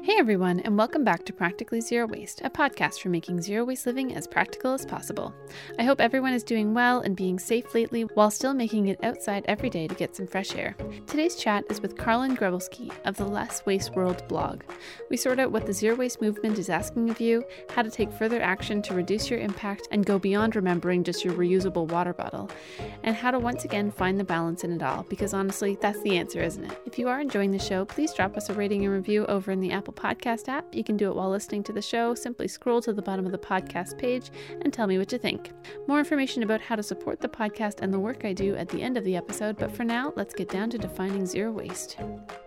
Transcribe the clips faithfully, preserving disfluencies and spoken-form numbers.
Hey everyone, and welcome back to Practically Zero Waste, a podcast for making zero waste living as practical as possible. I hope everyone is doing well and being safe lately while still making it outside every day to get some fresh air. Today's chat is with Karlyn Grabowski of the Less Waste World blog. We sort out what the zero waste movement is asking of you, how to take further action to reduce your impact and go beyond remembering just your reusable water bottle, and how to once again find the balance in it all, because honestly, that's the answer, isn't it? If you are enjoying the show, please drop us a rating and review over in the Apple Podcast app. You can do it while listening to the show. Simply scroll to the bottom of the podcast page and tell me what you think. More information about how to support the podcast and the work I do at the end of the episode, but for now, let's get down to defining zero waste.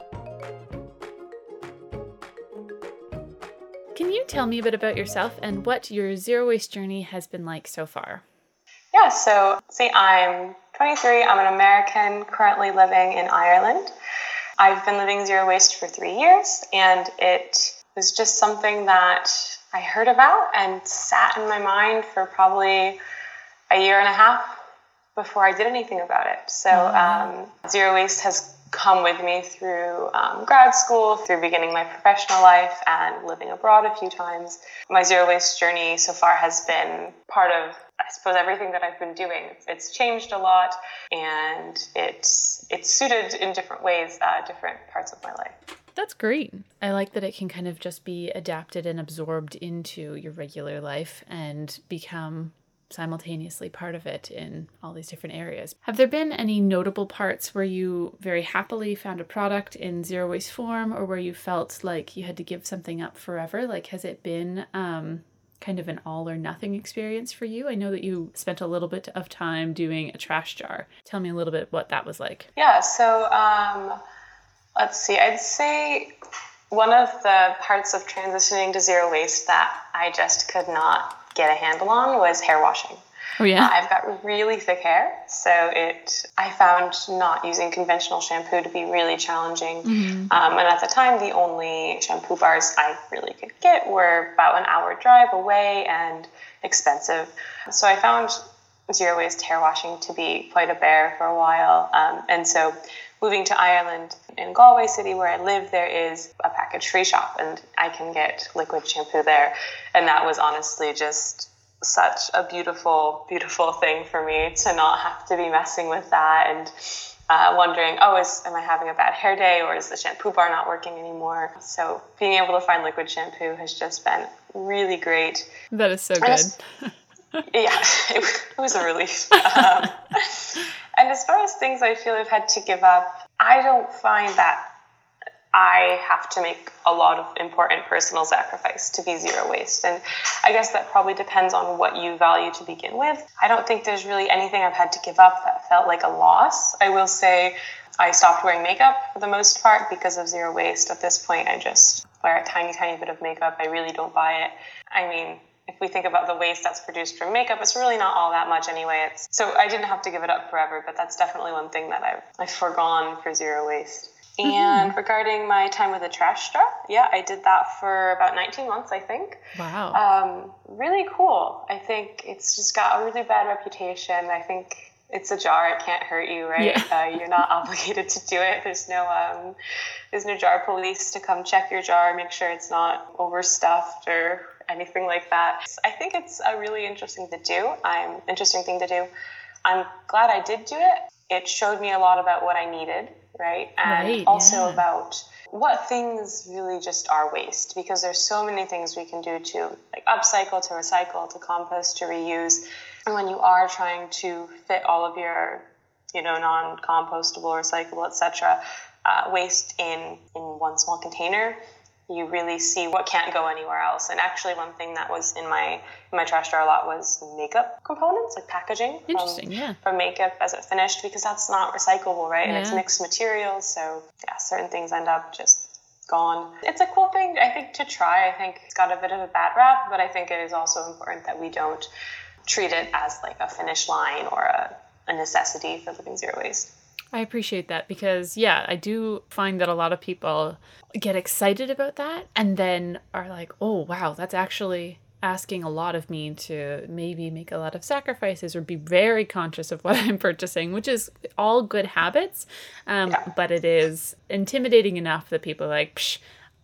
Can you tell me a bit about yourself and what your zero waste journey has been like so far? Yeah, so see, I'm twenty-three. I'm an American currently living in Ireland. I've been living zero waste for three years, and it was just something that I heard about and sat in my mind for probably a year and a half before I did anything about it. So um, zero waste has come with me through um, grad school, through beginning my professional life, and living abroad a few times. My zero waste journey so far has been part of, I suppose, everything that I've been doing. It's, it's changed a lot, and it's it's suited in different ways, uh, different parts of my life. That's great. I like that it can kind of just be adapted and absorbed into your regular life and become simultaneously part of it in all these different areas. Have there been any notable parts where you very happily found a product in zero waste form, or where you felt like you had to give something up forever? Like, has it been um, kind of an all or nothing experience for you? I know that you spent a little bit of time doing a trash jar. Tell me a little bit what that was like. Yeah, so um, let's see. I'd say one of the parts of transitioning to zero waste that I just could not get a handle on was hair washing. Oh yeah. Uh, I've got really thick hair, so it I found not using conventional shampoo to be really challenging. Mm-hmm. Um, and at the time, the only shampoo bars I really could get were about an hour drive away and expensive. So I found zero waste hair washing to be quite a bear for a while. Um, and so moving to Ireland, in Galway City where I live, there is a package-free shop, and I can get liquid shampoo there. And that was honestly just such a beautiful, beautiful thing for me to not have to be messing with that and uh, wondering, oh, is am I having a bad hair day, or is the shampoo bar not working anymore? So being able to find liquid shampoo has just been really great. That is so good. Yeah, it, it was a relief. Um, and as far as things I feel I've had to give up, I don't find that I have to make a lot of important personal sacrifice to be zero waste. And I guess that probably depends on what you value to begin with. I don't think there's really anything I've had to give up that felt like a loss. I will say I stopped wearing makeup for the most part because of zero waste. At this point, I just wear a tiny, tiny bit of makeup. I really don't buy it. I mean, if we think about the waste that's produced from makeup, it's really not all that much anyway. It's, so I didn't have to give it up forever, but that's definitely one thing that I've, I've foregone for zero waste. Mm-hmm. And regarding my time with the trash jar, yeah, I did that for about nineteen months, I think. Wow. Um, really cool. I think it's just got a really bad reputation. I think it's a jar, it can't hurt you, right? Yeah. Uh, you're not obligated to do it. There's no um, there's no jar police to come check your jar, make sure it's not overstuffed or anything like that. I think it's a really interesting to do. I'm interesting thing to do. I'm glad I did do it. It showed me a lot about what I needed, right? And right, also yeah. about what things really just are waste, because there's so many things we can do to like upcycle, to recycle, to compost, to reuse. And when you are trying to fit all of your, you know, non-compostable, recyclable, et cetera, uh, waste in, in one small container, you really see what can't go anywhere else. And actually one thing that was in my in my trash jar a lot was makeup components, like packaging Interesting, from, yeah. from makeup as it finished, because that's not recyclable, right? Yeah. And it's mixed materials, so yeah, certain things end up just gone. It's a cool thing, I think, to try. I think it's got a bit of a bad rap, but I think it is also important that we don't treat it as like a finish line or a, a necessity for living zero waste. I appreciate that because, yeah, I do find that a lot of people get excited about that and then are like, oh, wow, that's actually asking a lot of me to maybe make a lot of sacrifices or be very conscious of what I'm purchasing, which is all good habits. Um, yeah. But it is intimidating enough that people are like, psh,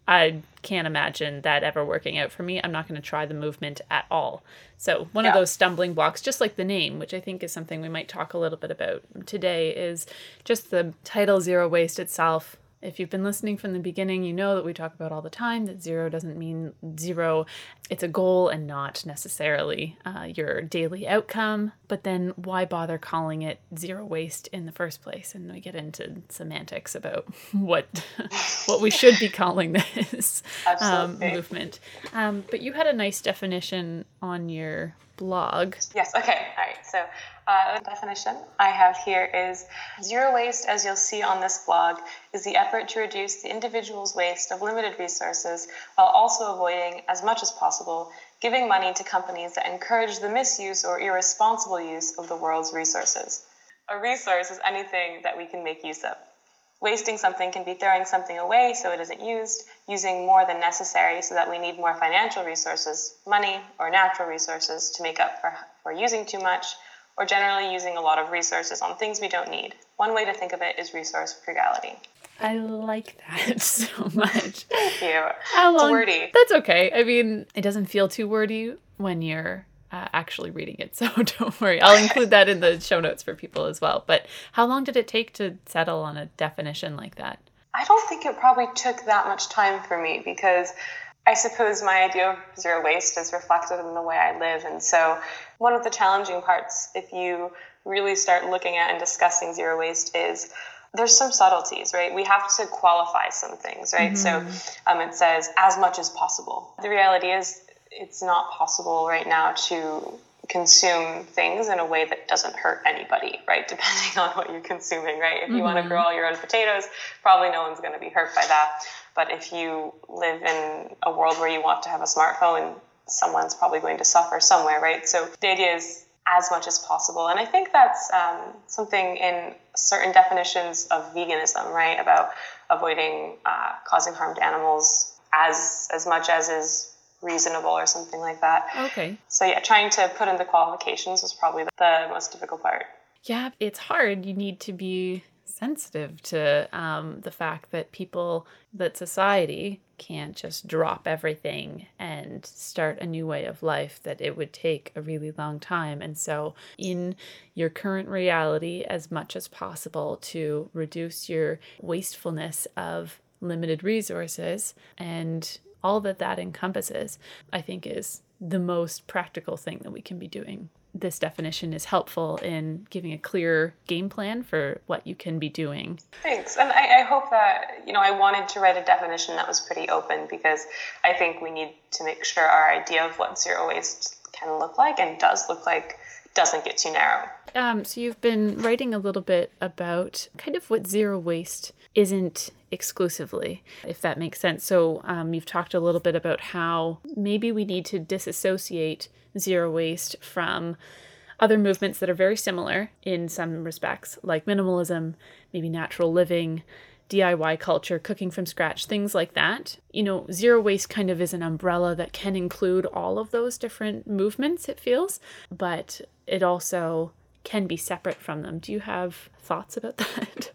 I can't imagine that ever working out for me. I'm not going to try the movement at all. So one Yeah. of those stumbling blocks, just like the name, which I think is something we might talk a little bit about today, is just the title Zero Waste itself. If you've been listening from the beginning, you know that we talk about all the time that zero doesn't mean zero. It's a goal and not necessarily uh, your daily outcome. But then why bother calling it zero waste in the first place? And we get into semantics about what what we should be calling this um, movement. Um, but you had a nice definition on your blog. Yes, okay, all right. So uh, the definition I have here is zero waste, as you'll see on this blog, is the effort to reduce the individual's waste of limited resources while also avoiding, as much as possible, giving money to companies that encourage the misuse or irresponsible use of the world's resources. A resource is anything that we can make use of. Wasting something can be throwing something away so it isn't used, using more than necessary so that we need more financial resources, money, or natural resources to make up for, for using too much, or generally using a lot of resources on things we don't need. One way to think of it is resource frugality. I like that so much. Thank you. How long? It's wordy. That's okay. I mean, it doesn't feel too wordy when you're Uh, actually reading it, so don't worry. I'll include that in the show notes for people as well. But how long did it take to settle on a definition like that? I don't think it probably took that much time for me, because I suppose my idea of zero waste is reflected in the way I live. And so one of the challenging parts, if you really start looking at and discussing zero waste, is there's some subtleties, right? We have to qualify some things, right? Mm-hmm. So um, it says as much as possible. The reality is, it's not possible right now to consume things in a way that doesn't hurt anybody, right? Depending on what you're consuming, right? If you mm-hmm. want to grow all your own potatoes, probably no one's going to be hurt by that. But if you live in a world where you want to have a smartphone, someone's probably going to suffer somewhere, right? So the idea is as much as possible. And I think that's um, something in certain definitions of veganism, right? About avoiding uh, causing harm to animals as as much as is reasonable or something like that. Okay. So yeah, trying to put in the qualifications was probably the most difficult part. Yeah, it's hard. You need to be sensitive to um, the fact that people, that society can't just drop everything and start a new way of life, that it would take a really long time. And so in your current reality, as much as possible to reduce your wastefulness of limited resources and all that that encompasses, I think is the most practical thing that we can be doing. This definition is helpful in giving a clear game plan for what you can be doing. Thanks. And I, I hope that, you know, I wanted to write a definition that was pretty open, because I think we need to make sure our idea of what zero waste can look like and does look like doesn't get too narrow. Um, so you've been writing a little bit about kind of what zero waste isn't exclusively, if that makes sense. So um, you've talked a little bit about how maybe we need to disassociate zero waste from other movements that are very similar in some respects, like minimalism, maybe natural living, D I Y culture, cooking from scratch, things like that. You know, zero waste kind of is an umbrella that can include all of those different movements, it feels, but it also can be separate from them. Do you have thoughts about that?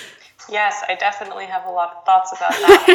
Yes, I definitely have a lot of thoughts about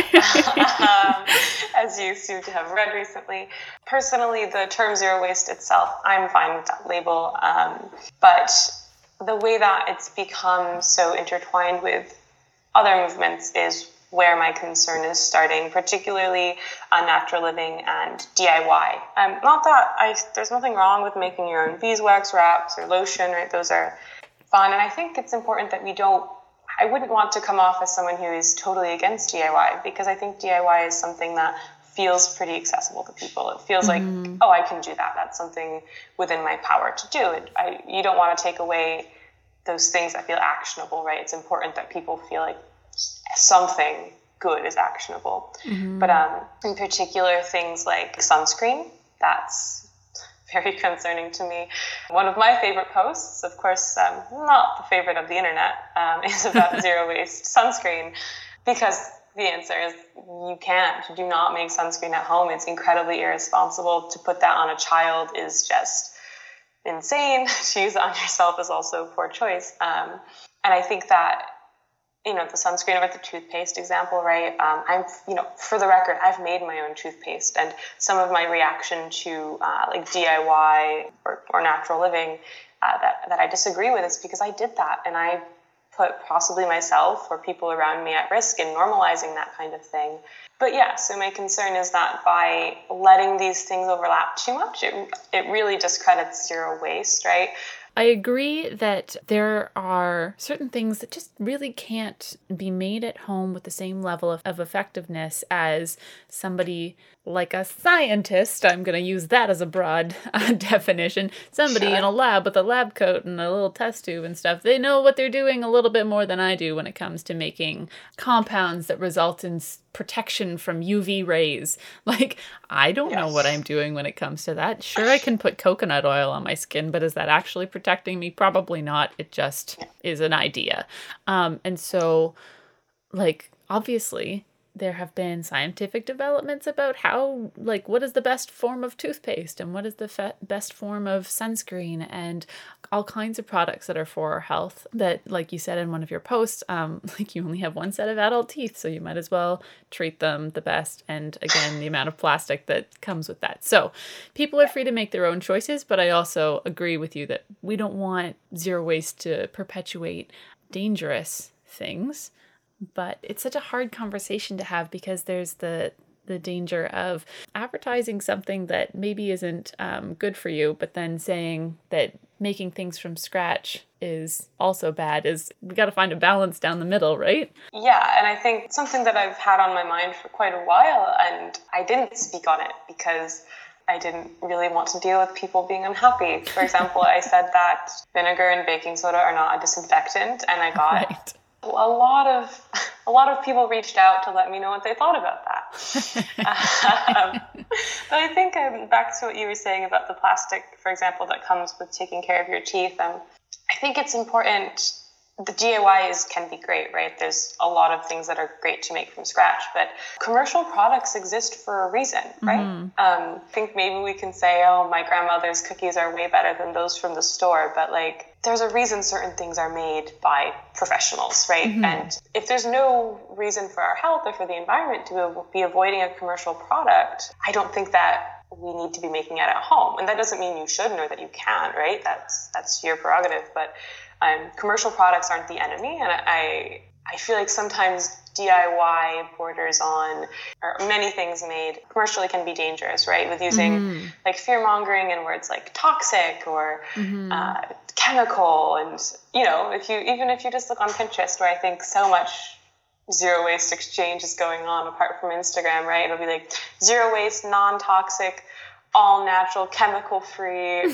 that, um, as you seem to have read recently. Personally, the term zero waste itself, I'm fine with that label, um, but the way that it's become so intertwined with other movements is where my concern is starting, particularly on natural living and D I Y. Um, not that I, there's nothing wrong with making your own beeswax wraps or lotion, right? Those are fun, and I think it's important that we don't I wouldn't want to come off as someone who is totally against D I Y, because I think D I Y is something that feels pretty accessible to people. It feels mm-hmm. like, oh, I can do that. That's something within my power to do. It, I, you don't want to take away those things that feel actionable, right? It's important that people feel like something good is actionable. Mm-hmm. But um, in particular, things like sunscreen, that's very concerning to me. One of my favorite posts, of course, um, not the favorite of the internet, um, is about zero waste sunscreen, because the answer is you can't. Do not make sunscreen at home. It's incredibly irresponsible. To put that on a child is just insane. To use it on yourself is also a poor choice. Um, and I think that you know, the sunscreen or the toothpaste example, right? Um, I'm, you know, for the record, I've made my own toothpaste, and some of my reaction to uh, like D I Y or, or natural living uh, that, that I disagree with is because I did that, and I put possibly myself or people around me at risk in normalizing that kind of thing. But yeah, so my concern is that by letting these things overlap too much, it, it really discredits zero waste, right? I agree that there are certain things that just really can't be made at home with the same level of, of effectiveness as somebody like a scientist. I'm going to use that as a broad uh, definition. Somebody sure. in a lab with a lab coat and a little test tube and stuff. They know what they're doing a little bit more than I do when it comes to making compounds that result in protection from U V rays. Like, I don't yes. know what I'm doing when it comes to that. Sure, I can put coconut oil on my skin, but is that actually protecting me? Probably not. It just is an idea. Um, and so, like, obviously, there have been scientific developments about how, like, what is the best form of toothpaste and what is the fe- best form of sunscreen and all kinds of products that are for our health that, like you said in one of your posts, um, like you only have one set of adult teeth, so you might as well treat them the best. And again, the amount of plastic that comes with that. So people are free to make their own choices, but I also agree with you that we don't want zero waste to perpetuate dangerous things. But it's such a hard conversation to have because there's the the danger of advertising something that maybe isn't um, good for you, but then saying that making things from scratch is also bad. Is we got to find a balance down the middle, right? Yeah, and I think something that I've had on my mind for quite a while, and I didn't speak on it because I didn't really want to deal with people being unhappy. For example, I said that vinegar and baking soda are not a disinfectant, and I got... Right. A lot of a lot of people reached out to let me know what they thought about that. um, but I think um, back to what you were saying about the plastic, for example, that comes with taking care of your teeth. Um, I think it's important. The D I Ys can be great, right? There's a lot of things that are great to make from scratch, but commercial products exist for a reason, right? Mm-hmm. Um, I think maybe we can say, oh, my grandmother's cookies are way better than those from the store, but like, there's a reason certain things are made by professionals, right? Mm-hmm. And if there's no reason for our health or for the environment to be avoiding a commercial product, I don't think that we need to be making it at home. And that doesn't mean you shouldn't or that you can't, right? That's that's your prerogative. But um, commercial products aren't the enemy. And I I feel like sometimes D I Y borders on, or many things made commercially can be dangerous, right? With using mm-hmm. like fear-mongering and words like toxic or mm-hmm. uh, chemical. And, you know, if you even if you just look on Pinterest, where I think so much zero waste exchange is going on apart from Instagram, right? It'll be like zero waste, non-toxic, all natural, chemical free,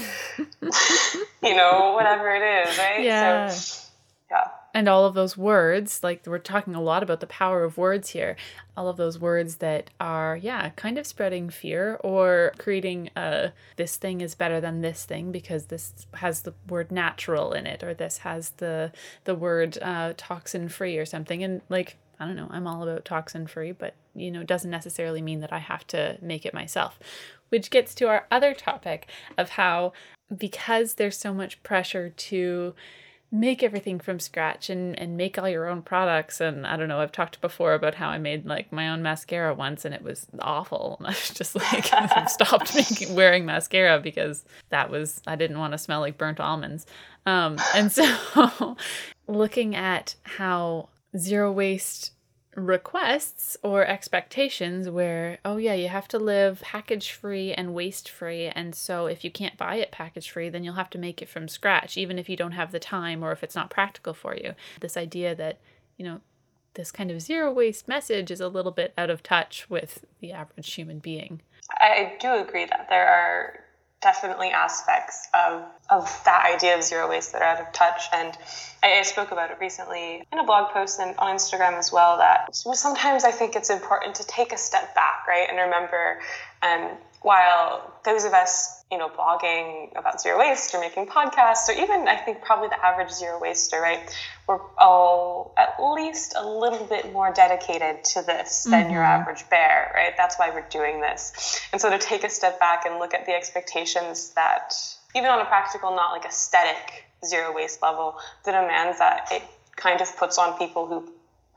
you know, whatever it is, right? Yeah. So, yeah. And all of those words, like we're talking a lot about the power of words here, all of those words that are, yeah, kind of spreading fear or creating a, this thing is better than this thing because this has the word natural in it, or this has the the word uh, toxin free or something. And like, I don't know, I'm all about toxin free, but you know, it doesn't necessarily mean that I have to make it myself. Which gets to our other topic of how, because there's so much pressure to make everything from scratch and, and make all your own products. And I don't know, I've talked before about how I made like my own mascara once and it was awful. And I was just like, I stopped making, wearing mascara because that was, I didn't want to smell like burnt almonds. Um, and so looking at how zero waste requests or expectations where, oh yeah, you have to live package free and waste free, and so if you can't buy it package free, then you'll have to make it from scratch, even if you don't have the time or if it's not practical for you. This idea that, you know, this kind of zero waste message is a little bit out of touch with the average human being. I do agree that there are definitely aspects of of that idea of zero waste that are out of touch. And I, I spoke about it recently in a blog post and on Instagram as well, that sometimes I think it's important to take a step back, right? And remember, um, while those of us, you know, blogging about zero waste or making podcasts, or even I think probably the average zero waster, right, we're all at least a little bit more dedicated to this than mm-hmm. your average bear, right? That's why we're doing this. And so to take a step back and look at the expectations that, even on a practical, not like aesthetic zero waste level, the demands that it kind of puts on people who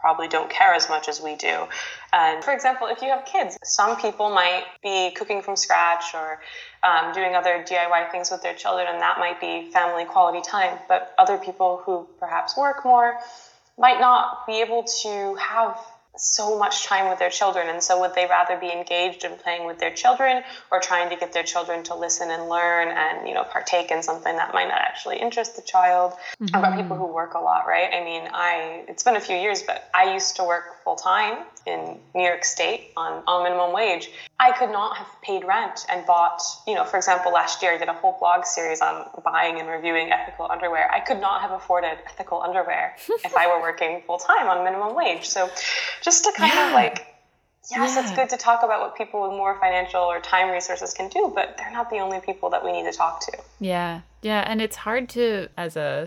probably don't care as much as we do. And for example, if you have kids, some people might be cooking from scratch or um, doing other D I Y things with their children, and that might be family quality time. But other people who perhaps work more might not be able to have so much time with their children. And so would they rather be engaged in playing with their children or trying to get their children to listen and learn and, you know, partake in something that might not actually interest the child? Mm-hmm. About people who work a lot, right? I mean, I it's been a few years, but I used to work full time in New York State on, on minimum wage. I could not have paid rent and bought, you know, for example, last year I did a whole blog series on buying and reviewing ethical underwear. I could not have afforded ethical underwear if I were working full time on minimum wage. So just to kind yeah. of like, yes, yeah. it's good to talk about what people with more financial or time resources can do, but they're not the only people that we need to talk to. Yeah. Yeah. And it's hard to, as a,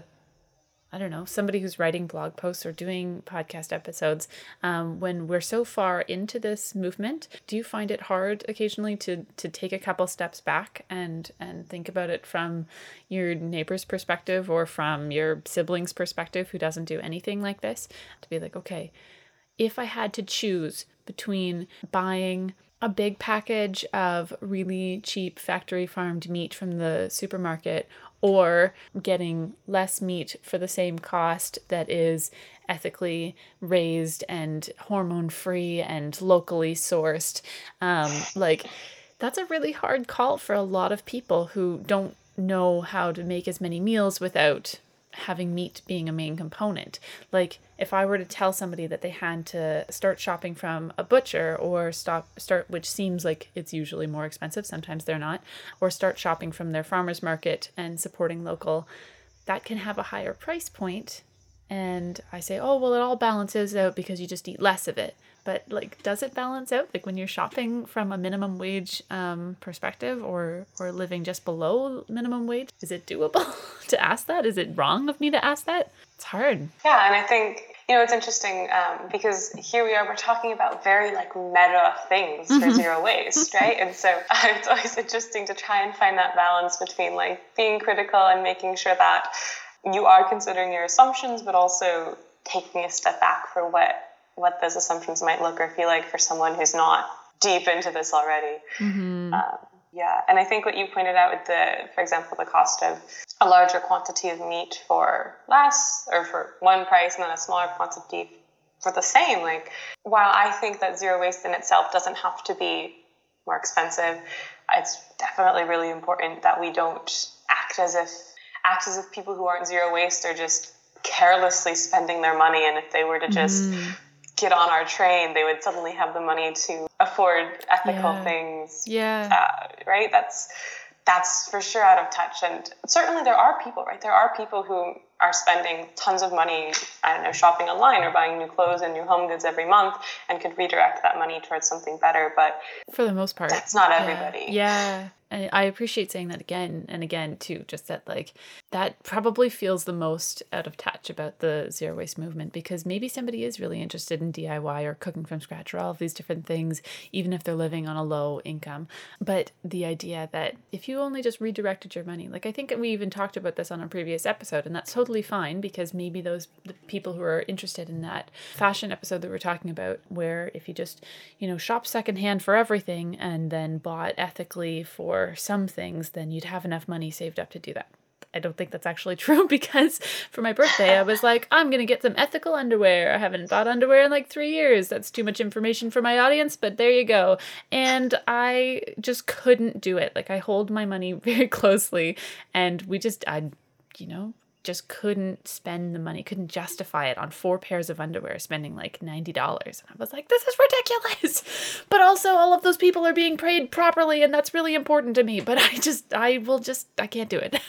I don't know, somebody who's writing blog posts or doing podcast episodes, um, when we're so far into this movement, do you find it hard occasionally to to take a couple steps back and and think about it from your neighbor's perspective or from your sibling's perspective who doesn't do anything like this? To be like, okay, if I had to choose between buying a big package of really cheap factory farmed meat from the supermarket or getting less meat for the same cost that is ethically raised and hormone free and locally sourced, um, like that's a really hard call for a lot of people who don't know how to make as many meals without having meat being a main component. Like if I were to tell somebody that they had to start shopping from a butcher or stop start, which seems like it's usually more expensive, sometimes they're not, or start shopping from their farmer's market and supporting local, that can have a higher price point. And I say, oh, well, it all balances out because you just eat less of it. But like, does it balance out? Like when you're shopping from a minimum wage um, perspective or, or living just below minimum wage, is it doable to ask that? Is it wrong of me to ask that? It's hard. Yeah. And I think, you know, it's interesting um, because here we are, we're talking about very like meta things for mm-hmm. zero waste, right? And so uh, it's always interesting to try and find that balance between like being critical and making sure that you are considering your assumptions, but also taking a step back for what what those assumptions might look or feel like for someone who's not deep into this already. Mm-hmm. Um, yeah. And I think what you pointed out with the, for example, the cost of a larger quantity of meat for less or for one price and then a smaller quantity for the same. Like, while I think that zero waste in itself doesn't have to be more expensive, it's definitely really important that we don't act as if act as if people who aren't zero waste are just carelessly spending their money. And if they were to just mm. get on our train, they would suddenly have the money to afford ethical yeah. things. Yeah. Uh, right. That's, that's for sure out of touch. And certainly there are people, right? There are people who are spending tons of money, I don't know, shopping online or buying new clothes and new home goods every month and could redirect that money towards something better. But for the most part, that's not everybody. Yeah. yeah. And I appreciate saying that again and again too, just that like that probably feels the most out of touch about the zero waste movement, because maybe somebody is really interested in D I Y or cooking from scratch or all of these different things, even if they're living on a low income. But the idea that if you only just redirected your money, like I think we even talked about this on a previous episode, and that's totally fine, because maybe those the people who are interested in that fashion episode that we're talking about, where if you just, you know, shop secondhand for everything and then bought ethically for some things, then you'd have enough money saved up to do that. I don't think that's actually true, because for my birthday, I was like, I'm going to get some ethical underwear. I haven't bought underwear in like three years. That's too much information for my audience, but there you go. And I just couldn't do it. Like I hold my money very closely, and we just, I, you know, just couldn't spend the money, couldn't justify it on four pairs of underwear, spending like ninety dollars. And I was like, this is ridiculous. But also all of those people are being paid properly, and that's really important to me. But I just, I will just, I can't do it.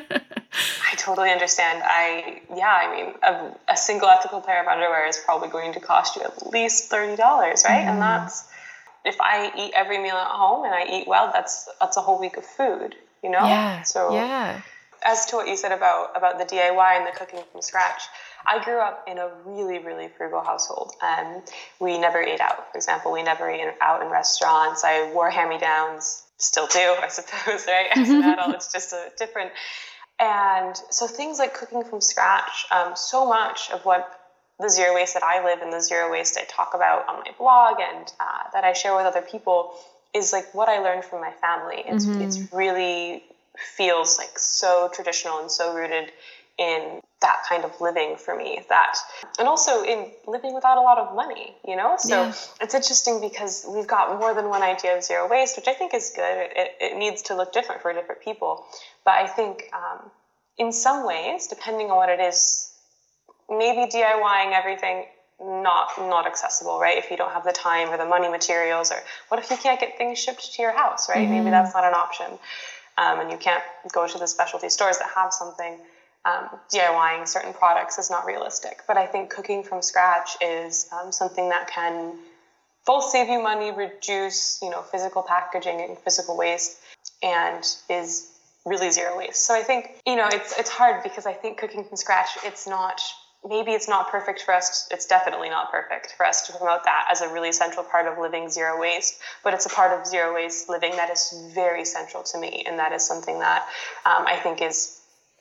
I totally understand. I, yeah, I mean, a, a single ethical pair of underwear is probably going to cost you at least thirty dollars, right? Mm. And that's, if I eat every meal at home and I eat well, that's, that's a whole week of food, you know? Yeah. So yeah. As to what you said about, about the D I Y and the cooking from scratch, I grew up in a really, really frugal household. Um, we never ate out. For example, we never ate out in restaurants. I wore hand-me-downs, still do, I suppose, right? As an adult, it's just a different. And so things like cooking from scratch, um, so much of what the zero waste that I live and the zero waste I talk about on my blog and uh, that I share with other people is like what I learned from my family. It's, mm-hmm. it's really feels like so traditional and so rooted in that kind of living for me, that, and also in living without a lot of money, you know? So yeah. It's interesting because we've got more than one idea of zero waste, which I think is good. It, it needs to look different for different people. But I think um, in some ways, depending on what it is, maybe DIYing everything, not not accessible, right? If you don't have the time or the money, materials, or what if you can't get things shipped to your house, right? Mm-hmm. Maybe that's not an option. Um, and you can't go to the specialty stores that have something. Um, DIYing certain products is not realistic. But I think cooking from scratch is um, something that can both save you money, reduce, you know, physical packaging and physical waste, and is really zero waste. So I think, you know, it's it's hard because I think cooking from scratch, it's not, maybe it's not perfect for us. It's definitely not perfect for us to promote that as a really central part of living zero waste, but it's a part of zero waste living that is very central to me. And that is something that um, I think is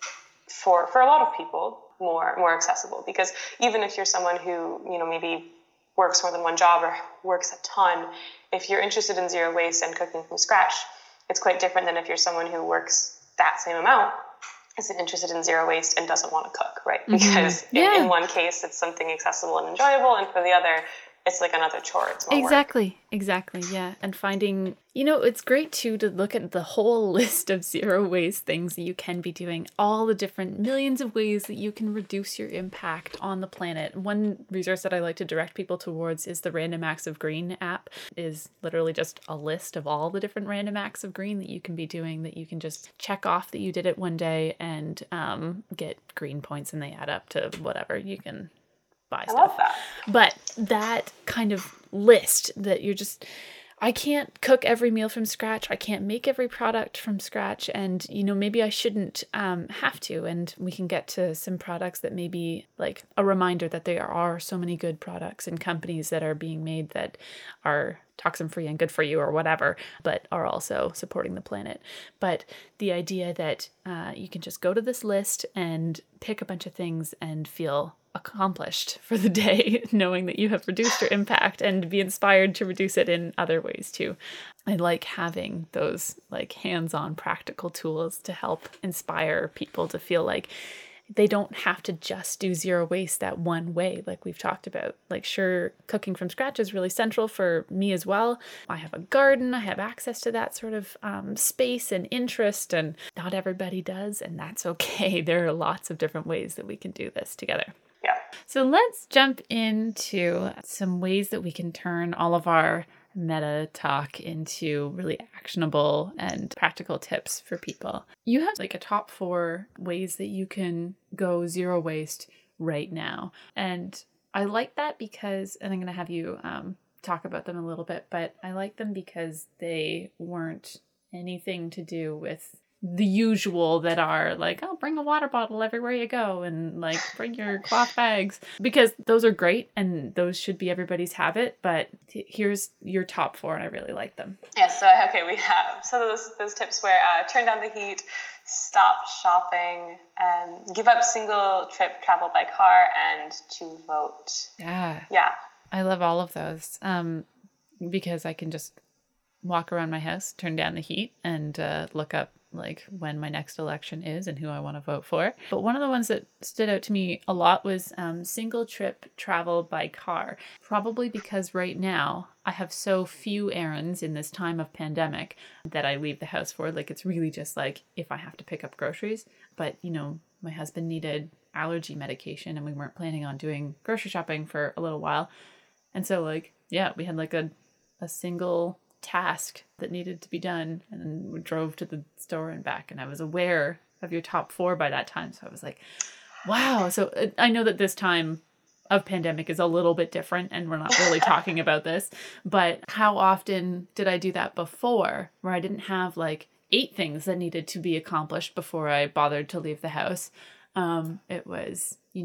for, for a lot of people more, more accessible, because even if you're someone who, you know, maybe works more than one job or works a ton, if you're interested in zero waste and cooking from scratch, it's quite different than if you're someone who works that same amount, isn't interested in zero waste and doesn't want to cook, right? Mm-hmm. Because yeah. in, in one case, it's something accessible and enjoyable, and for the other, it's like another chore. It's more exactly, work. exactly, yeah. And finding, you know, it's great too to look at the whole list of zero waste things that you can be doing, all the different millions of ways that you can reduce your impact on the planet. One resource that I like to direct people towards is the Random Acts of Green app. It is literally just a list of all the different random acts of green that you can be doing, that you can just check off that you did it one day and um, get green points, and they add up to whatever you can buy stuff. I love that. But that kind of list that you're just, I can't cook every meal from scratch. I can't make every product from scratch. And, you know, maybe I shouldn't um, have to. And we can get to some products that may be like a reminder that there are so many good products and companies that are being made that are toxin free and good for you or whatever, but are also supporting the planet. But the idea that uh, you can just go to this list and pick a bunch of things and feel accomplished for the day, knowing that you have reduced your impact, and be inspired to reduce it in other ways too. I like having those like hands-on practical tools to help inspire people to feel like they don't have to just do zero waste that one way, like we've talked about. Like, sure, cooking from scratch is really central for me as well. I have a garden, I have access to that sort of um, space and interest, and not everybody does, and that's okay. There are lots of different ways that we can do this together. Yeah. So let's jump into some ways that we can turn all of our meta talk into really actionable and practical tips for people. You have like a top four ways that you can go zero waste right now. And I like that because, and I'm going to have you um, talk about them a little bit, but I like them because they weren't anything to do with the usual that are like, oh, bring a water bottle everywhere you go, and like bring your cloth bags, because those are great and those should be everybody's habit. But t- here's your top four, and I really like them. Yeah, so okay, we have so those those tips where uh, turn down the heat, stop shopping, and give up single trip travel by car, and to vote. Yeah, yeah, I love all of those um, because I can just walk around my house, turn down the heat, and uh, look up like when my next election is and who I want to vote for. But one of the ones that stood out to me a lot was um, single trip travel by car, probably because right now I have so few errands in this time of pandemic that I leave the house for. Like, it's really just like if I have to pick up groceries. But, you know, my husband needed allergy medication and we weren't planning on doing grocery shopping for a little while. And so like, yeah, we had like a, a single task that needed to be done, and we drove to the store and back, and I was aware of your top four by that time, so I was like, wow. So uh, I know that this time of pandemic is a little bit different and we're not really talking about this, but how often did I do that before, where I didn't have like eight things that needed to be accomplished before I bothered to leave the house? Um, it was, you know,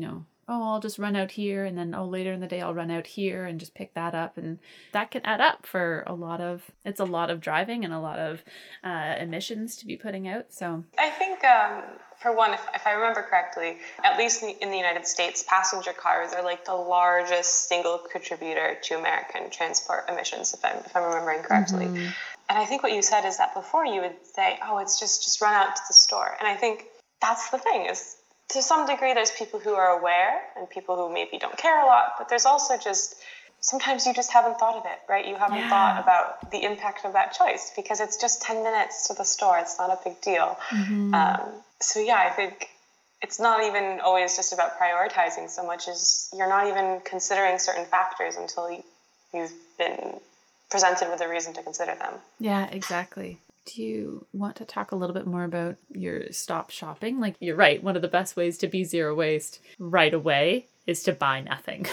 oh, I'll just run out here, and then, oh, later in the day I'll run out here and just pick that up. And that can add up for a lot of, it's a lot of driving and a lot of uh, emissions to be putting out. So I think, um, for one, if, if I remember correctly, at least in the, in the United States, passenger cars are like the largest single contributor to American transport emissions, if I'm, if I'm remembering correctly. Mm-hmm. And I think what you said is that before you would say, oh, it's just, just run out to the store. And I think that's the thing is, to some degree, there's people who are aware and people who maybe don't care a lot, but there's also just, sometimes you just haven't thought of it, right? You haven't yeah. thought about the impact of that choice because it's just ten minutes to the store. It's not a big deal. Mm-hmm. Um, so yeah, I think it's not even always just about prioritizing so much as you're not even considering certain factors until you, you've been presented with a reason to consider them. Yeah, exactly. Do you want to talk a little bit more about your stop shopping? Like, you're right. One of the best ways to be zero waste right away is to buy nothing.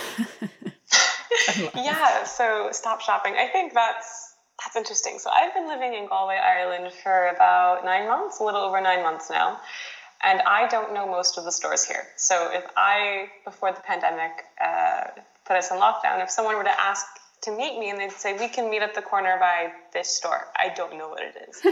Yeah. So stop shopping. I think that's, that's interesting. So I've been living in Galway, Ireland for about nine months, a little over nine months now. And I don't know most of the stores here. So if I, before the pandemic, uh, put us in lockdown, if someone were to ask to meet me and they'd say, we can meet at the corner by this store, I don't know what it is.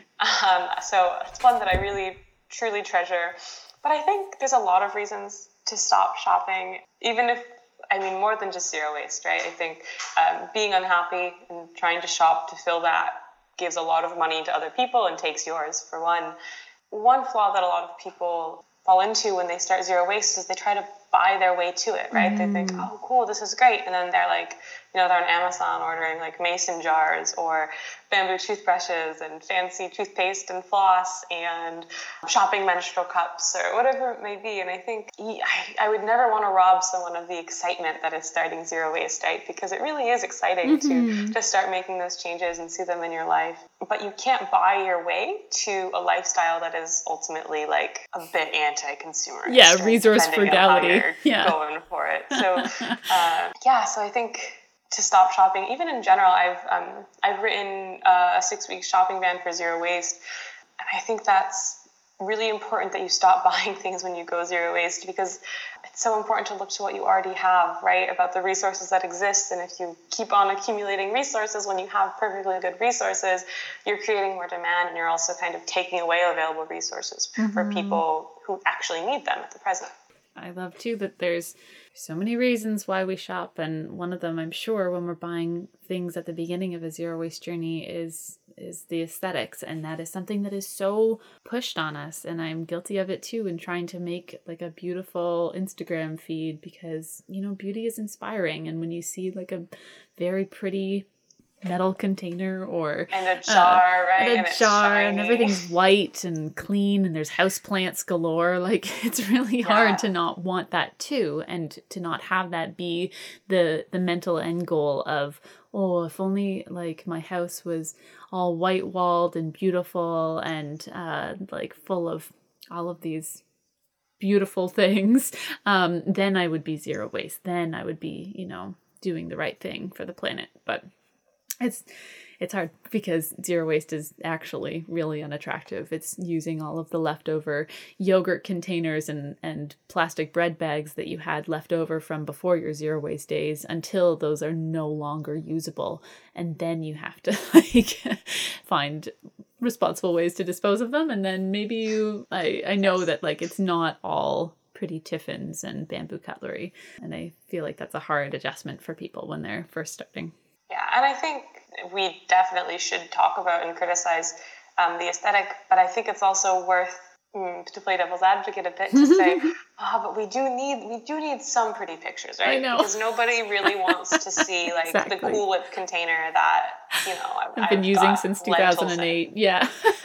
um, so it's one that I really, truly treasure. But I think there's a lot of reasons to stop shopping, even if, I mean, more than just zero waste, right? I think um, being unhappy and trying to shop to fill that gives a lot of money to other people and takes yours, for one. One flaw that a lot of people fall into when they start zero waste is they try to buy their way to it, right? Mm. They think, oh, cool, this is great. And then they're like, you know, they're on Amazon ordering like mason jars or bamboo toothbrushes and fancy toothpaste and floss and shopping menstrual cups or whatever it may be. And I think I, I would never want to rob someone of the excitement that is starting zero waste, right? Because it really is exciting mm-hmm. to, to start making those changes and see them in your life. But you can't buy your way to a lifestyle that is ultimately like a bit anti-consumerist. Yeah, resource frugality. Yeah. Going for it. So, uh, yeah, so I think to stop shopping, even in general, I've um, I've written uh, a six-week shopping ban for zero waste, and I think that's really important that you stop buying things when you go zero waste, because it's so important to look to what you already have, right, about the resources that exist. And if you keep on accumulating resources when you have perfectly good resources, you're creating more demand, and you're also kind of taking away available resources mm-hmm. for people who actually need them at the present. I love too that there's so many reasons why we shop, and one of them, I'm sure, when we're buying things at the beginning of a zero waste journey is is the aesthetics, and that is something that is so pushed on us, and I'm guilty of it too, in trying to make like a beautiful Instagram feed, because, you know, beauty is inspiring, and when you see like a very pretty metal container or and a jar, uh, right? And a and jar, and everything's white and clean, and there's houseplants galore. Like, it's really hard yeah. to not want that too, and to not have that be the the mental end goal of, oh, if only like my house was all white walled and beautiful and uh, like full of all of these beautiful things, um, then I would be zero waste. Then I would be, you know, doing the right thing for the planet. But It's it's hard because zero waste is actually really unattractive. It's using all of the leftover yogurt containers and, and plastic bread bags that you had left over from before your zero waste days until those are no longer usable. And then you have to like find responsible ways to dispose of them. And then maybe you, I, I know that like it's not all pretty tiffins and bamboo cutlery. And I feel like that's a hard adjustment for people when they're first starting. Yeah, and I think we definitely should talk about and criticize um, the aesthetic, but I think it's also worth mm, to play devil's advocate a bit to say, oh, but we do need we do need some pretty pictures, right? I know. Because nobody really wants to see like exactly. the Cool Whip container that, you know, I've, I've been I've using since two thousand eight. Yeah.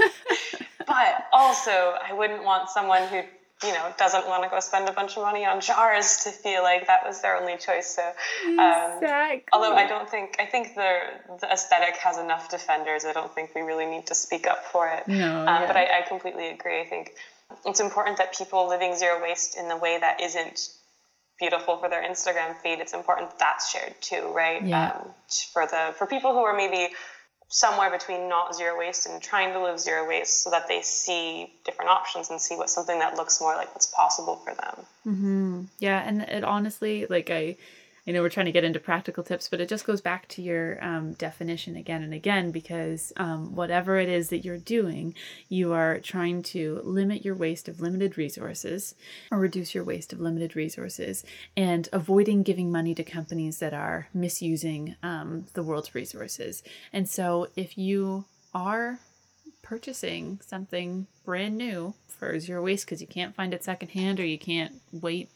But also, I wouldn't want someone who, you know, doesn't want to go spend a bunch of money on jars to feel like that was their only choice. So, um, exactly. although I don't think, I think the the aesthetic has enough defenders. I don't think we really need to speak up for it. No, um, yeah. But I, I completely agree. I think it's important that people living zero waste in the way that isn't beautiful for their Instagram feed, it's important that that's shared too, right? Yeah. Um, for the for people who are maybe somewhere between not zero waste and trying to live zero waste, so that they see different options and see what something that looks more like what's possible for them. Mm-hmm. Yeah. And it honestly, like I, I know we're trying to get into practical tips, but it just goes back to your um, definition again and again, because um, whatever it is that you're doing, you are trying to limit your waste of limited resources or reduce your waste of limited resources, and avoiding giving money to companies that are misusing um, the world's resources. And so if you are purchasing something brand new for zero waste because you can't find it secondhand, or you can't wait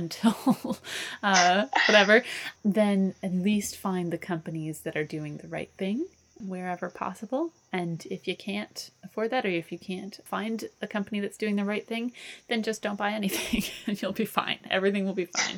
until uh, whatever, then at least find the companies that are doing the right thing wherever possible. And if you can't afford that, or if you can't find a company that's doing the right thing, then just don't buy anything and you'll be fine. Everything will be fine.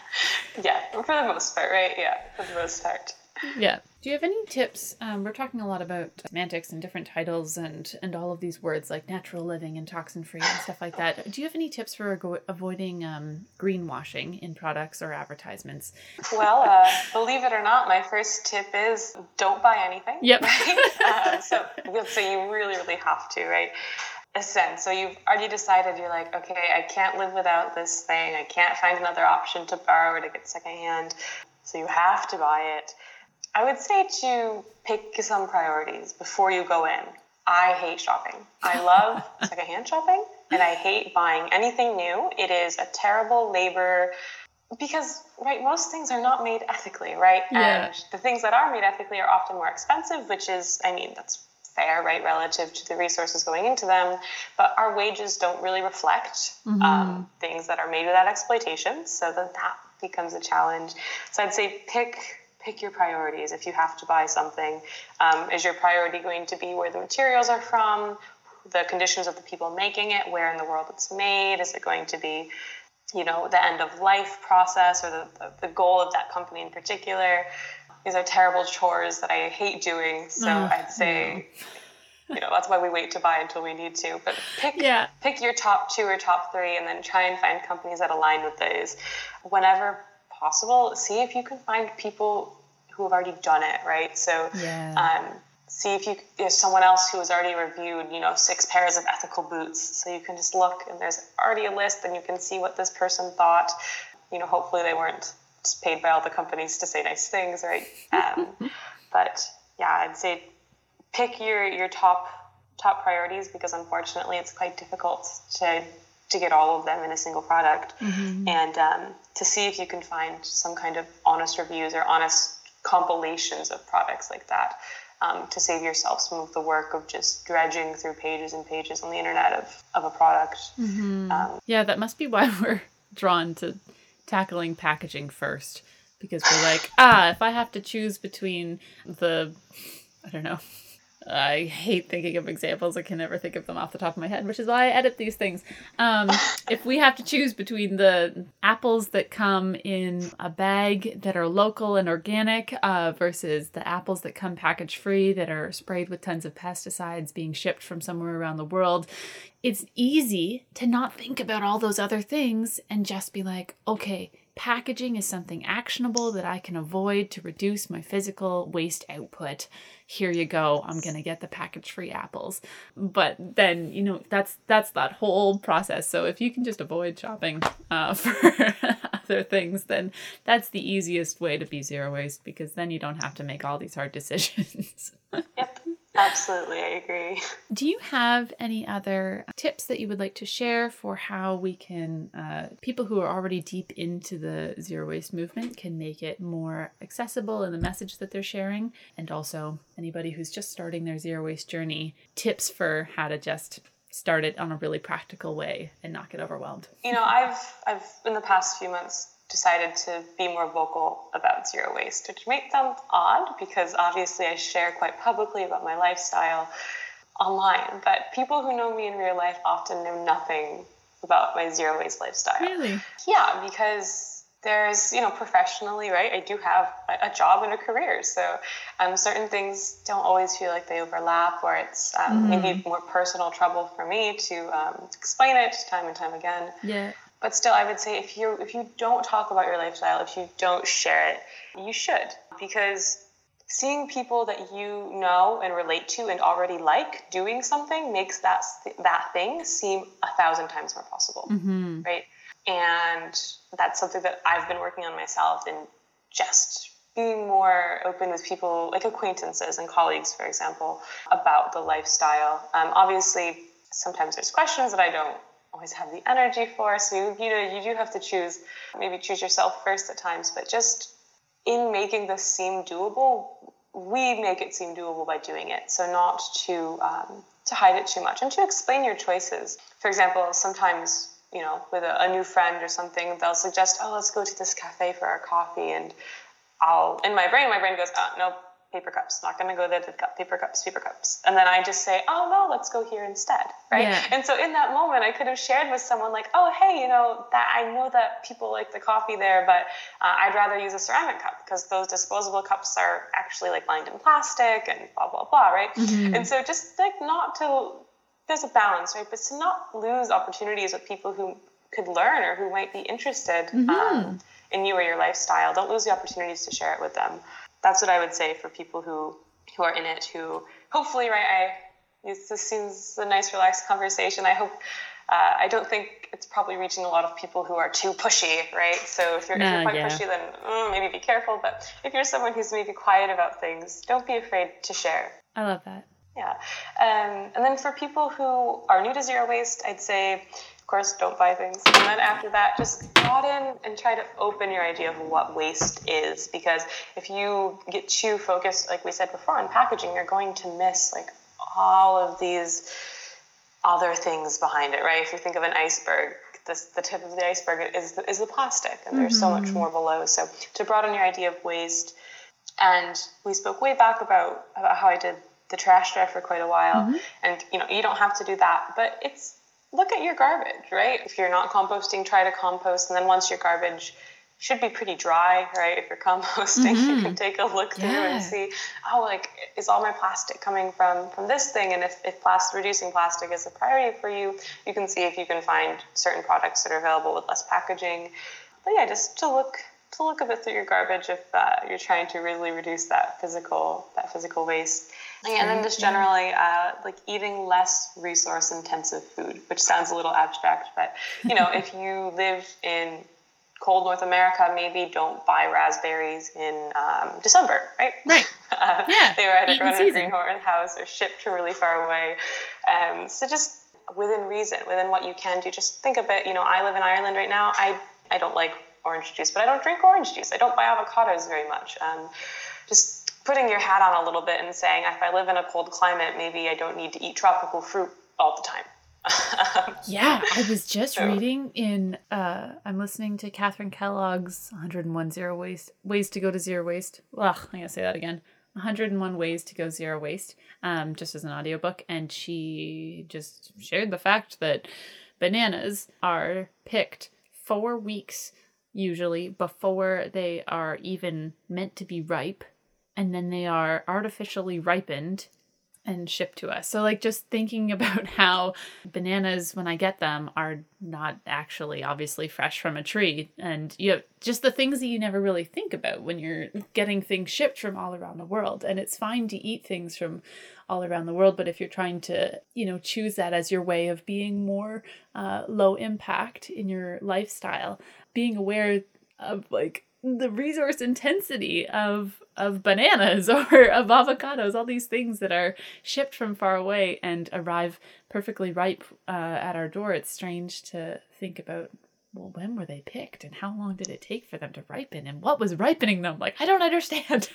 Yeah, for the most part, right? Yeah, for the most part. Yeah. Do you have any tips? Um, we're talking a lot about semantics and different titles and, and all of these words like natural living and toxin-free and stuff like that. Do you have any tips for avo- avoiding um, greenwashing in products or advertisements? Well, uh, believe it or not, my first tip is don't buy anything. Yep. Right? um, so, so you really, really have to, right? Ascend. So you've already decided, you're like, okay, I can't live without this thing. I can't find another option to borrow or to get secondhand. So you have to buy it. I would say to pick some priorities before you go in. I hate shopping. I love secondhand shopping, and I hate buying anything new. It is a terrible labor because, right, most things are not made ethically, right? Yeah. And the things that are made ethically are often more expensive, which is, I mean, that's fair, right, relative to the resources going into them. But our wages don't really reflect mm-hmm. um, things that are made without exploitation, so that that becomes a challenge. So I'd say pick... Pick your priorities. If you have to buy something, um, is your priority going to be where the materials are from, the conditions of the people making it, where in the world it's made? Is it going to be, you know, the end of life process, or the, the, the goal of that company in particular? These are terrible chores that I hate doing. So oh, I'd say, no. you know, that's why we wait to buy until we need to. But pick yeah. pick your top two or top three, and then try and find companies that align with those. Whenever possible, see if you can find people who have already done it, right? So yeah. um, see if you if someone else who has already reviewed, you know, six pairs of ethical boots. So you can just look, and there's already a list, and you can see what this person thought. You know, hopefully they weren't just paid by all the companies to say nice things, right? Um, but yeah, I'd say pick your your top top priorities, because unfortunately it's quite difficult to to get all of them in a single product. Mm-hmm. And um, to see if you can find some kind of honest reviews or honest compilations of products like that, um, to save yourself some of the work of just dredging through pages and pages on the internet of, of a product. Mm-hmm. Um, yeah, that must be why we're drawn to tackling packaging first, because we're like, ah, if I have to choose between the, I don't know, I hate thinking of examples. I can never think of them off the top of my head, which is why I edit these things. Um, if we have to choose between the apples that come in a bag that are local and organic uh, versus the apples that come package free that are sprayed with tons of pesticides being shipped from somewhere around the world, it's easy to not think about all those other things and just be like, okay, packaging is something actionable that I can avoid to reduce my physical waste output. Here you go. I'm going to get the package-free apples. But then, you know, that's that's that whole process. So if you can just avoid shopping uh, for other things, then that's the easiest way to be zero waste, because then you don't have to make all these hard decisions. Yep. Absolutely, I agree. Do you have any other tips that you would like to share for how we can, uh, people who are already deep into the zero waste movement can make it more accessible in the message that they're sharing? And also anybody who's just starting their zero waste journey, tips for how to just start it on a really practical way and not get overwhelmed? You know, I've, I've in the past few months, decided to be more vocal about zero waste, which makes them odd because obviously I share quite publicly about my lifestyle online, but people who know me in real life often know nothing about my zero waste lifestyle. Really? Yeah, because there's, you know, professionally, right, I do have a job and a career, so um, certain things don't always feel like they overlap, or it's um, mm. maybe more personal trouble for me to um, explain it time and time again. Yeah. But still, I would say if you if you don't talk about your lifestyle, if you don't share it, you should. Because seeing people that you know and relate to and already like doing something makes that that thing seem a thousand times more possible, mm-hmm. right? And that's something that I've been working on myself, and just being more open with people, like acquaintances and colleagues, for example, about the lifestyle. Um, obviously, sometimes there's questions that I don't always have the energy for, so you, you know, you do have to choose, maybe choose yourself first at times, but just in making this seem doable, we make it seem doable by doing it. So not to um, to hide it too much, and to explain your choices. For example, sometimes, you know, with a, a new friend or something, they'll suggest, oh, let's go to this cafe for our coffee. And I'll, in my brain, my brain goes, oh, no, paper cups, not going to go there, they've got paper cups, paper cups. And then I just say, oh, no, let's go here instead, right? Yeah. And so in that moment, I could have shared with someone like, oh, hey, you know, that I know that people like the coffee there, but uh, I'd rather use a ceramic cup because those disposable cups are actually like lined in plastic and blah, blah, blah, right? Mm-hmm. And so just like not to, there's a balance, right? But to not lose opportunities with people who could learn or who might be interested mm-hmm. um, in you or your lifestyle. Don't lose the opportunities to share it with them. That's what I would say for people who, who are in it, who hopefully, right, I, this seems a nice, relaxed conversation. I hope, uh, I don't think it's probably reaching a lot of people who are too pushy, right? So if you're, no, if you're quite yeah. pushy, then mm, maybe be careful. But if you're someone who's maybe quiet about things, don't be afraid to share. I love that. Yeah. Um, and then for people who are new to zero waste, I'd say, of course, don't buy things. And then after that, just broaden and try to open your idea of what waste is. Because if you get too focused, like we said before, on packaging, you're going to miss like all of these other things behind it, right? If you think of an iceberg, this, the tip of the iceberg is the, is the plastic, and there's mm-hmm. so much more below. So to broaden your idea of waste, and we spoke way back about, about how I did the trash jar for quite a while, mm-hmm. and you know, you don't have to do that, but it's, look at your garbage, right? If you're not composting, try to compost. And then once your garbage should be pretty dry, right? If you're composting, mm-hmm. you can take a look through yeah. and see, oh, like, is all my plastic coming from, from this thing? And if, if plastic, reducing plastic is a priority for you, you can see if you can find certain products that are available with less packaging. But yeah, just to look to look a bit through your garbage if uh, you're trying to really reduce that physical that physical waste. And then just generally, uh, like eating less resource-intensive food, which sounds a little abstract, but, you know, if you live in cold North America, maybe don't buy raspberries in um, December, right? Right. uh, yeah. They were either grown in a greenhouse or shipped from really far away. Um, so just within reason, within what you can do, just think a bit, you know, I live in Ireland right now. I, I don't like orange juice, but I don't drink orange juice. I don't buy avocados very much. Um, just putting your hat on a little bit and saying, if I live in a cold climate, maybe I don't need to eat tropical fruit all the time. yeah, I was just so. reading in, uh, I'm listening to Catherine Kellogg's one hundred one Zero Waste, Ways to Go to Zero Waste. Ugh, I'm going to say that again. one hundred one Ways to Go Zero Waste, um, just as an audiobook. And she just shared the fact that bananas are picked four weeks usually before they are even meant to be ripe. And then they are artificially ripened and shipped to us. So like just thinking about how bananas, when I get them, are not actually obviously fresh from a tree. And you know, just the things that you never really think about when you're getting things shipped from all around the world. And it's fine to eat things from all around the world. But if you're trying to, you know, choose that as your way of being more uh, low impact in your lifestyle, being aware of like the resource intensity of of bananas or of avocados, all these things that are shipped from far away and arrive perfectly ripe uh, at our door. It's strange to think about, well, when were they picked and how long did it take for them to ripen and what was ripening them? Like, I don't understand.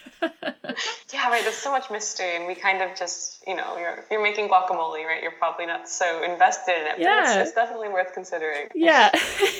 Yeah, right. There's so much mystery, and we kind of just, you know, you're you're making guacamole, right? You're probably not so invested in it, yeah. but it's, it's definitely worth considering. Yeah.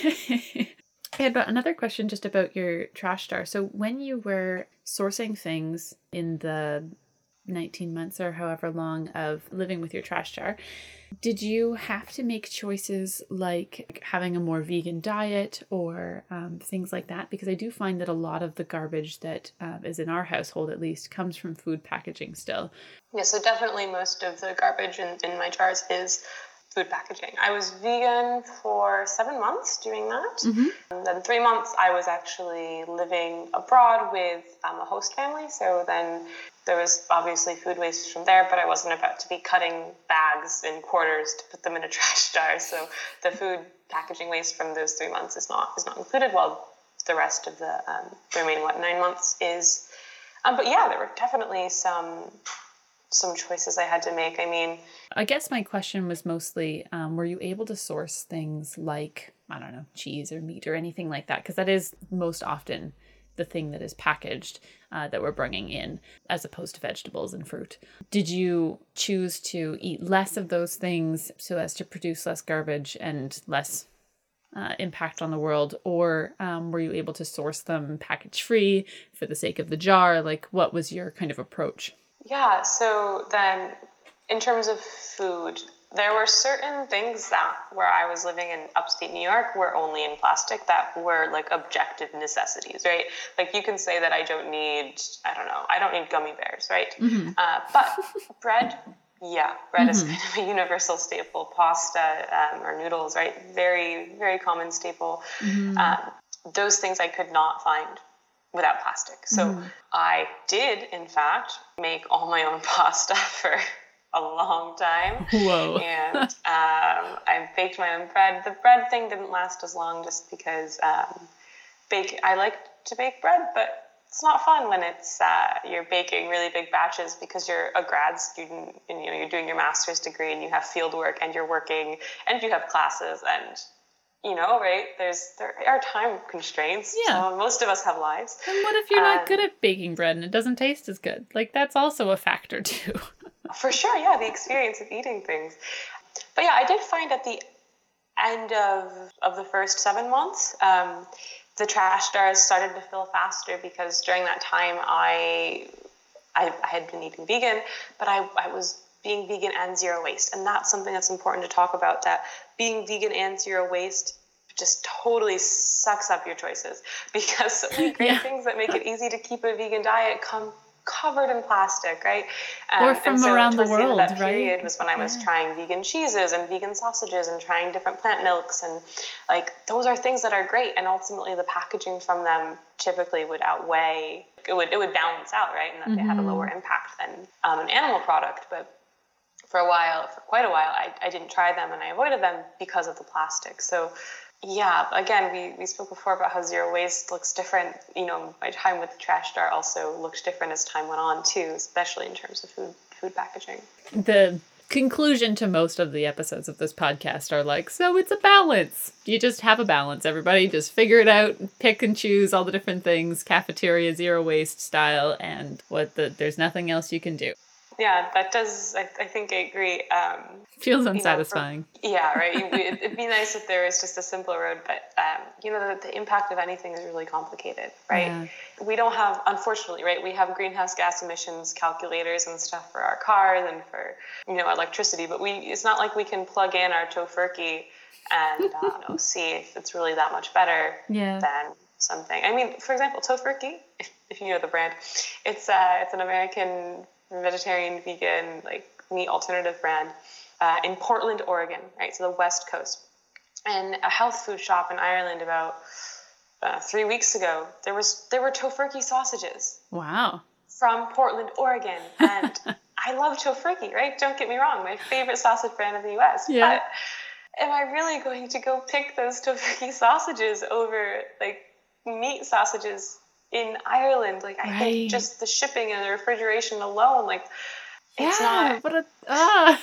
I had another question just about your trash jar. So when you were sourcing things in the nineteen months or however long of living with your trash jar, did you have to make choices like having a more vegan diet or um, things like that? Because I do find that a lot of the garbage that uh, is in our household, at least, comes from food packaging still. Yeah, so definitely most of the garbage in, in my jars is food packaging. I was vegan for seven months doing that. Mm-hmm. And then three months I was actually living abroad with um, a host family. So then there was obviously food waste from there, but I wasn't about to be cutting bags in quarters to put them in a trash jar. So the food packaging waste from those three months is not is not included, while the rest of the, um, the remaining, what, nine months is. Um, but yeah, there were definitely some some choices I had to make. I mean, I guess my question was mostly, um, were you able to source things like, I don't know, cheese or meat or anything like that? Because that is most often the thing that is packaged uh, that we're bringing in, as opposed to vegetables and fruit. Did you choose to eat less of those things so as to produce less garbage and less uh, impact on the world? Or um, were you able to source them package free for the sake of the jar? Like, what was your kind of approach? Yeah, so then in terms of food, there were certain things that where I was living in upstate New York were only in plastic that were like objective necessities, right? Like you can say that I don't need, I don't know, I don't need gummy bears, right? Mm-hmm. Uh, but bread, yeah, bread Mm-hmm. is kind of a universal staple. Pasta um, or noodles, right? Very, very common staple. Mm-hmm. Um, those things I could not find without plastic. So Mm-hmm. I did, in fact, make all my own pasta for a long time. Whoa. And um, I baked my own bread. The bread thing didn't last as long just because um, bake. I like to bake bread, but it's not fun when it's uh, you're baking really big batches because you're a grad student and you know you're doing your master's degree and you have field work and you're working and you have classes and you know, right? There's there are time constraints. Yeah. So most of us have lives. And what if you're not Um, good at baking bread and it doesn't taste as good? Like, that's also a factor too. For sure, yeah, the experience of eating things. But yeah, I did find at the end of of the first seven months, um, the trash jars started to fill faster because during that time I I, I had been eating vegan, but I, I was being vegan and zero waste. And that's something that's important to talk about, that being vegan and zero waste just totally sucks up your choices because so many great Yeah. things that make it easy to keep a vegan diet come covered in plastic, right? Um, Or from and so around the towards the end of world, that right? period was when I was Yeah. trying vegan cheeses and vegan sausages and trying different plant milks, and like those are things that are great, and ultimately the packaging from them typically would outweigh, it would it would balance out, right? And that mm-hmm. they had a lower impact than um, an animal product. But for a while, for quite a while, I, I didn't try them and I avoided them because of the plastic. So yeah, again, we, we spoke before about how zero waste looks different. You know, my time with the trash jar also looked different as time went on too, especially in terms of food food packaging. The conclusion to most of the episodes of this podcast are like, so it's a balance. You just have a balance, everybody. Just figure it out, pick and choose all the different things, cafeteria, zero waste style, and what the there's nothing else you can do. Yeah, that does, I, I think I agree. Um, Feels unsatisfying. You know, for, yeah, right. It, it'd be nice if there was just a simpler road, but, um, you know, the, the impact of anything is really complicated, right? Yeah. We don't have, unfortunately, right, we have greenhouse gas emissions calculators and stuff for our cars and for, you know, electricity, but we it's not like we can plug in our Tofurky and, uh, you know, see if it's really that much better yeah. than something. I mean, for example, Tofurky, if, if you know the brand, it's uh, it's an American vegetarian, vegan, like meat alternative brand uh, in Portland, Oregon, right? So the West Coast. And a health food shop in Ireland about uh, three weeks ago, there was there were Tofurky sausages. Wow. From Portland, Oregon. And I love Tofurky, right? Don't get me wrong, my favorite sausage brand in the U S. Yeah. But am I really going to go pick those Tofurky sausages over like meat sausages in Ireland? Like, I right. think just the shipping and the refrigeration alone, like, it's yeah, not. What a, ah.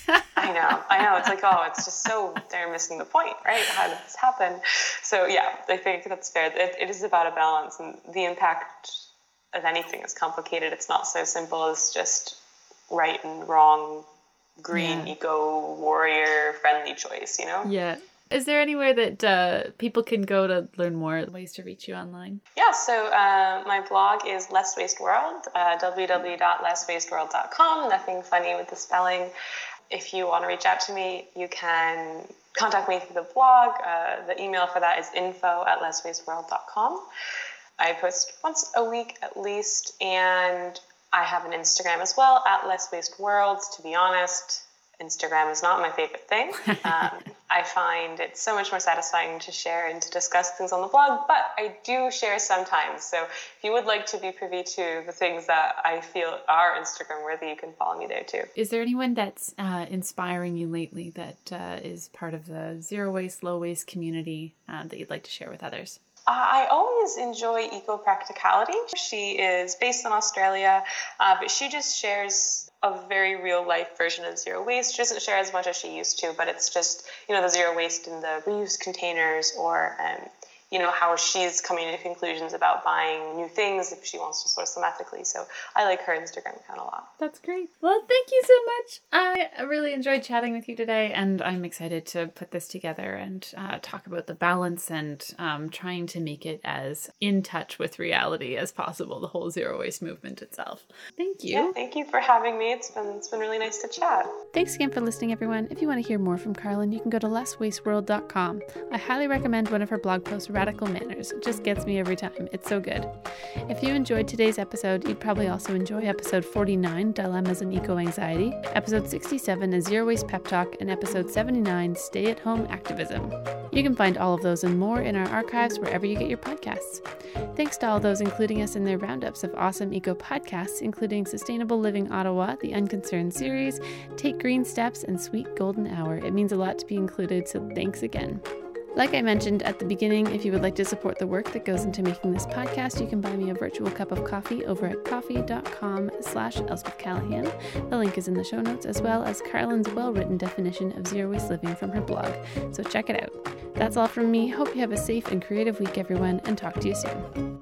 I know, I know. It's like, oh, it's just so, they're missing the point, right? How did this happen? So, yeah, I think that's fair. It, it is about a balance, and the impact of anything is complicated. It's not so simple as just right and wrong, green, yeah. eco, warrior, friendly choice, you know? Yeah. Is there anywhere that uh, people can go to learn more ways to reach you online? Yeah, so uh, my blog is Less Waste World, uh, w w w dot less waste world dot com. Nothing funny with the spelling. If you want to reach out to me, you can contact me through the blog. Uh, the email for that is info at less waste world dot com. I post once a week at least, and I have an Instagram as well, at Less Waste World. To be honest, Instagram is not my favorite thing. Um, I find it so much more satisfying to share and to discuss things on the blog, but I do share sometimes. So if you would like to be privy to the things that I feel are Instagram worthy, you can follow me there too. Is there anyone that's uh, inspiring you lately that uh, is part of the zero waste, low waste community uh, that you'd like to share with others? I always enjoy Eco Practicality. She is based in Australia, uh, but she just shares a very real life version of zero waste. She doesn't share as much as she used to, but it's just, you know, the zero waste in the reused containers, or, um, you know, how she's coming to conclusions about buying new things if she wants to source them ethically. So I like her Instagram account a lot. That's great. Well, thank you so much. I really enjoyed chatting with you today, and I'm excited to put this together and uh, talk about the balance and um, trying to make it as in touch with reality as possible, the whole zero waste movement itself. Thank you. Yeah, thank you for having me. It's been it's been really nice to chat. Thanks again for listening, everyone. If you want to hear more from Carlin, you can go to less waste world dot com. I highly recommend one of her blog posts, Radical Manners. It just gets me every time. It's so good. If you enjoyed today's episode, you'd probably also enjoy episode forty-nine, Dilemmas and Eco-Anxiety, episode sixty-seven, A Zero Waste Pep Talk, and episode seventy-nine, Stay-at-Home Activism. You can find all of those and more in our archives wherever you get your podcasts. Thanks to all those including us in their roundups of awesome eco podcasts, including Sustainable Living Ottawa, the Unconcerned series, Take Green Steps, and Sweet Golden Hour. It means a lot to be included, so thanks again. Like I mentioned at the beginning, if you would like to support the work that goes into making this podcast, you can buy me a virtual cup of coffee over at coffee.com slash Elspeth Callahan. The link is in the show notes, as well as Carlin's well-written definition of zero waste living from her blog, so check it out. That's all from me. Hope you have a safe and creative week, everyone, and talk to you soon.